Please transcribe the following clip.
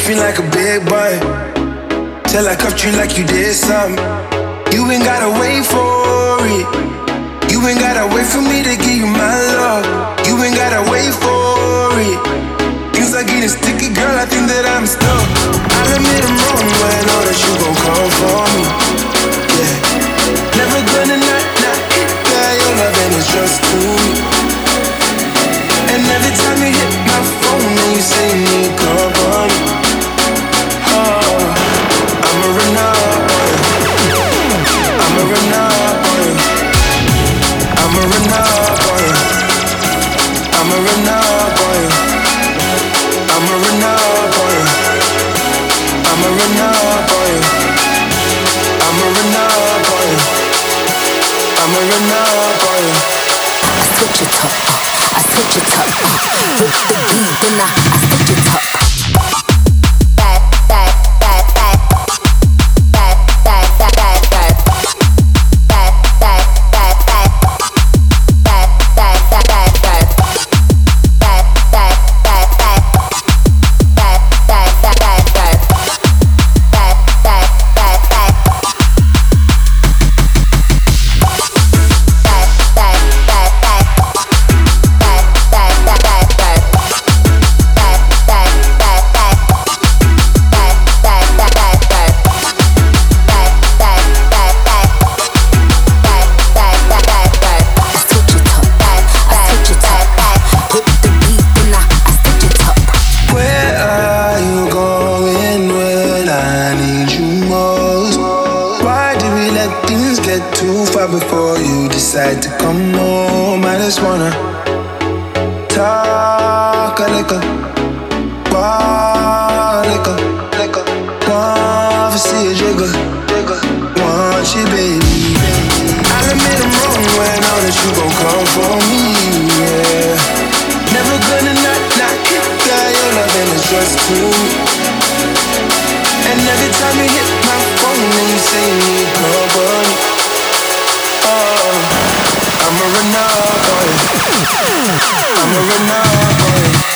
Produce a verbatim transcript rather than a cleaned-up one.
touch me like a big boy, till I cuffed you like you did something. You ain't gotta wait for it. You ain't gotta wait for me to give you my love. You ain't gotta wait for it. Things are getting sticky, girl, I think that I'm stuck. I'll admit I'm wrong, but I know that you gon' come for me. Yeah, never gonna not, not hit that. Your loving is just to me. And every time you hit my phone, then you say you need company. Oh, I'm a runner on you. I'm a runner on you. I'm a runner on you. I'm a runner on you. I'm a runner on you. I'm a runner on you. I'm a runner on you. I'm a runner on you. I switch it up, uh, I switch it up, uh, with the beat, then I, I switch it up. Before you decide to come home, I just wanna talk a little, walk a little, little. Want to see you jiggle, jiggle. Want you, baby. I'll admit I'm wrong when I know that you gon' come for me, yeah. Never gonna not, not hit that. Your loving is just to me. And every time you hit my phone, then you say you need company. I'm a runner boy. I'm a runner boy.